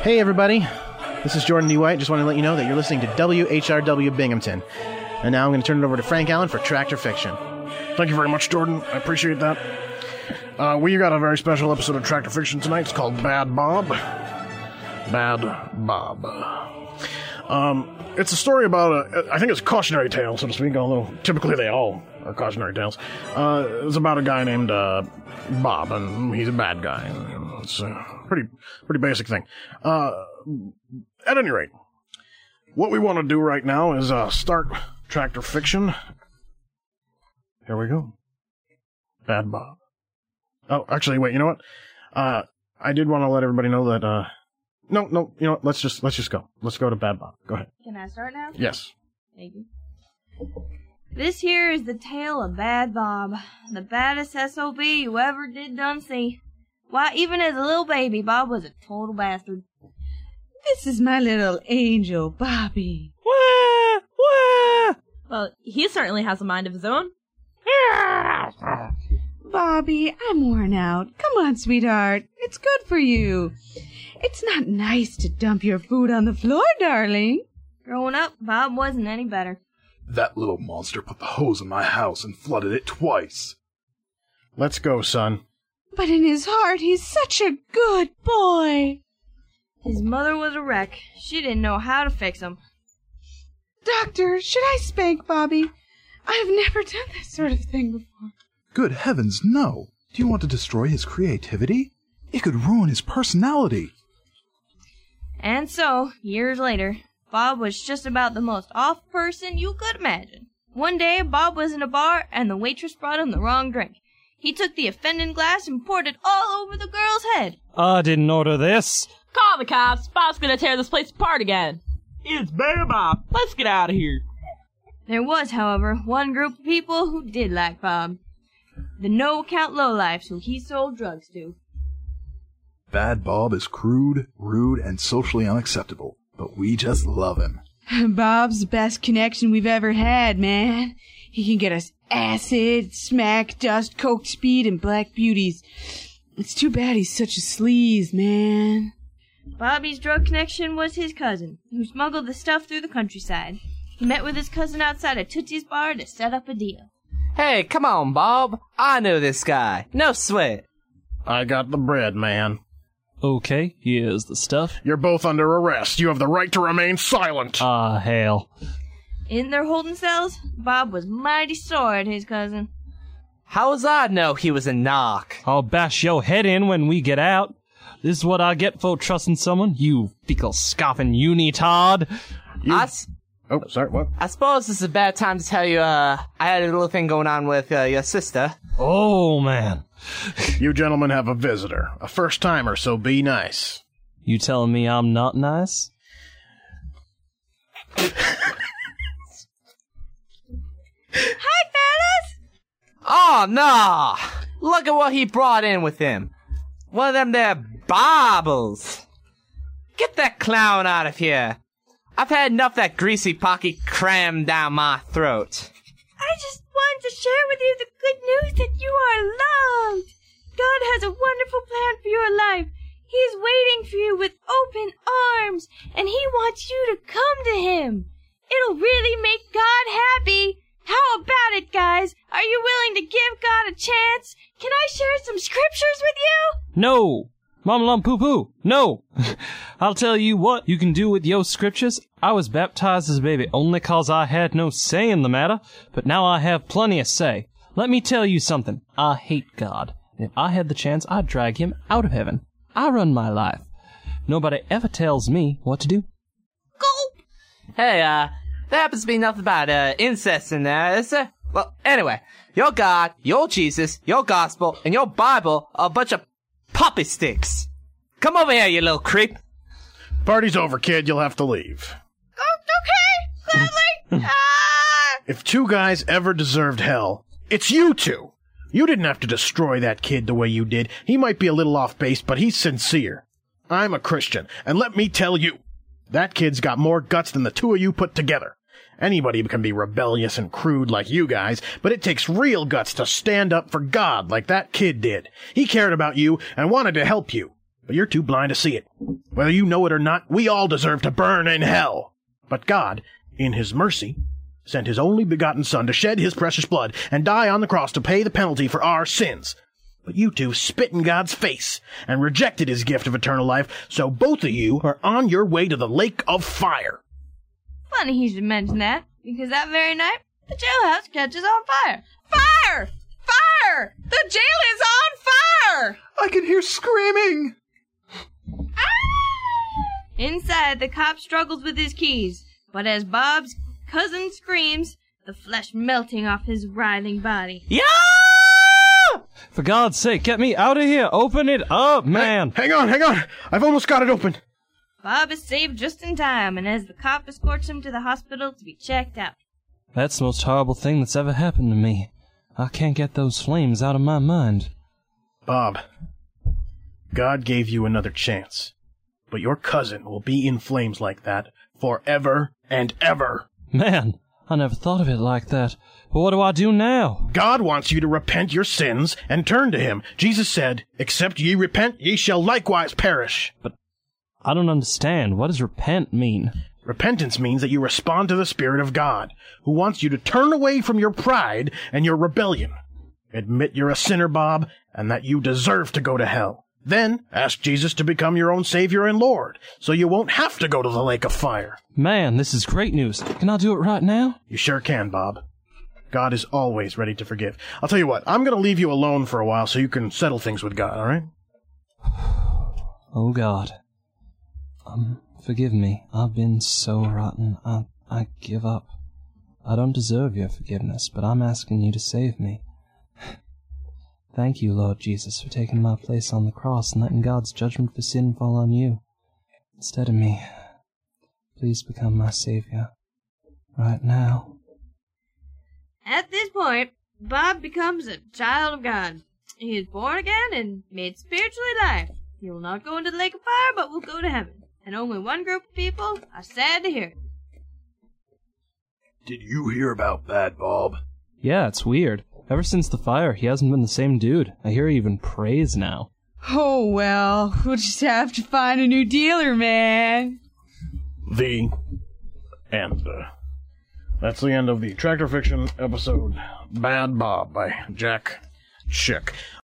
Hey everybody, this is Jordan D. White. Just want to let you know that you're listening to WHRW Binghamton. And now I'm going to turn it over to Frank Allen for Tractor Fiction. Thank you very much, Jordan. I appreciate that. We got a very special episode of Tractor Fiction tonight. It's called Bad Bob. Bad Bob. It's a story about I think it's a cautionary tale, so to speak, although typically they all are cautionary tales. It's about a guy named Bob, and he's a bad guy. It's a pretty basic thing. At any rate, what we want to do right now is start Tractor Fiction. Here we go. Bad Bob. Oh, actually, wait, you know what? I did want to let everybody know that, no, you know what? Let's just go. Let's go to Bad Bob. Go ahead. Can I start now? Yes. Thank you. This here is the tale of Bad Bob, the baddest SOB you ever did done see. Why, even as a little baby, Bob was a total bastard. This is my little angel, Bobby. Wah! Wah! Well, he certainly has a mind of his own. Bobby, I'm worn out. Come on, sweetheart. It's good for you. It's not nice to dump your food on the floor, darling. Growing up, Bob wasn't any better. That little monster put the hose in my house and flooded it twice. Let's go, son. But in his heart, he's such a good boy. His mother was a wreck. She didn't know how to fix him. Doctor, should I spank Bobby? I've never done this sort of thing before. Good heavens, no. Do you want to destroy his creativity? It could ruin his personality. And so, years later, Bob was just about the most off person you could imagine. One day, Bob was in a bar, and the waitress brought him the wrong drink. He took the offending glass and poured it all over the girl's head. I didn't order this. Call the cops. Bob's gonna tear this place apart again. It's Bad Bob. Let's get out of here. There was, however, one group of people who did like Bob. The no-account lowlifes who he sold drugs to. Bad Bob is crude, rude, and socially unacceptable, but we just love him. Bob's the best connection we've ever had, man. He can get us acid, smack, dust, coke, speed, and black beauties. It's too bad he's such a sleaze, man. Bobby's drug connection was his cousin, who smuggled the stuff through the countryside. He met with his cousin outside a Tootsie's bar to set up a deal. Hey, come on, Bob. I know this guy. No sweat. I got the bread, man. Okay, here's the stuff. You're both under arrest. You have the right to remain silent. Ah, hell. In their holding cells, Bob was mighty sore at his cousin. How was I know he was a knock? I'll bash your head in when we get out. This is what I get for trusting someone, you fecal scoffing unitard. Oh, sorry, what? I suppose this is a bad time to tell you, I had a little thing going on with your sister. Oh, man. You gentlemen have a visitor. A first-timer, so be nice. You telling me I'm not nice? Hi, fellas! Oh, no! Look at what he brought in with him. One of them there baubles. Get that clown out of here. I've had enough of that greasy pocky crammed down my throat. I just wanted to share with you the good news that you are loved. God has a wonderful plan for your life. He is waiting for you with open arms, and he wants you to come to him. It'll really make God happy. How about it, guys? Are you willing to give God a chance? Can I share some scriptures with you? No. Mama Lum Poo Poo, no. I'll tell you what you can do with your scriptures. I was baptized as a baby only 'cause I had no say in the matter, but now I have plenty of say. Let me tell you something. I hate God. If I had the chance, I'd drag him out of heaven. I run my life. Nobody ever tells me what to do. Gulp! Hey, there happens to be nothing about, incest in there, is there? Well, anyway, your God, your Jesus, your gospel, and your Bible are a bunch of poppy sticks. Come over here, you little creep. Party's over, kid. You'll have to leave. Okay, gladly. If two guys ever deserved hell, it's you two. You didn't have to destroy that kid the way you did. He might be a little off base, but he's sincere. I'm a Christian, and let me tell you, that kid's got more guts than the two of you put together. Anybody can be rebellious and crude like you guys, but it takes real guts to stand up for God like that kid did. He cared about you and wanted to help you. but you're too blind to see it. Whether you know it or not, we all deserve to burn in hell. But God, in his mercy, sent his only begotten Son to shed his precious blood and die on the cross to pay the penalty for our sins. But you two spit in God's face and rejected his gift of eternal life, so both of you are on your way to the lake of fire. Funny he should mention that, because that very night, the jailhouse catches on fire. Fire! Fire! The jail is on fire! I can hear screaming! Inside, the cop struggles with his keys, but as Bob's cousin screams, the flesh melting off his writhing body. Yeah! For God's sake, get me out of here! Open it up, man! Hang on! I've almost got it open. Bob is saved just in time, and as the cop escorts him to the hospital to be checked out. That's the most horrible thing that's ever happened to me. I can't get those flames out of my mind. Bob, God gave you another chance, but your cousin will be in flames like that forever and ever. Man, I never thought of it like that. But what do I do now? God wants you to repent your sins and turn to him. Jesus said, "Except ye repent, ye shall likewise perish." But I don't understand. What does repent mean? Repentance means that you respond to the Spirit of God, who wants you to turn away from your pride and your rebellion. Admit you're a sinner, Bob, and that you deserve to go to hell. Then ask Jesus to become your own Savior and Lord, so you won't have to go to the lake of fire. Man, this is great news. Can I do it right now? You sure can, Bob. God is always ready to forgive. I'll tell you what, I'm going to leave you alone for a while so you can settle things with God, all right? Oh, God. Forgive me. I've been so rotten. I give up. I don't deserve your forgiveness, but I'm asking you to save me. Thank you, Lord Jesus, for taking my place on the cross and letting God's judgment for sin fall on you instead of me. Please become my Savior right now. At this point, Bob becomes a child of God. He is born again and made spiritually alive. He will not go into the lake of fire, but will go to heaven. And only one group of people are sad to hear it. Did you hear about Bad Bob? Yeah, it's weird. Ever since the fire, he hasn't been the same dude. I hear he even prays now. Oh, well, we'll just have to find a new dealer, man. The end. That's the end of the Tractor Fiction episode Bad Bob by Jack Chick.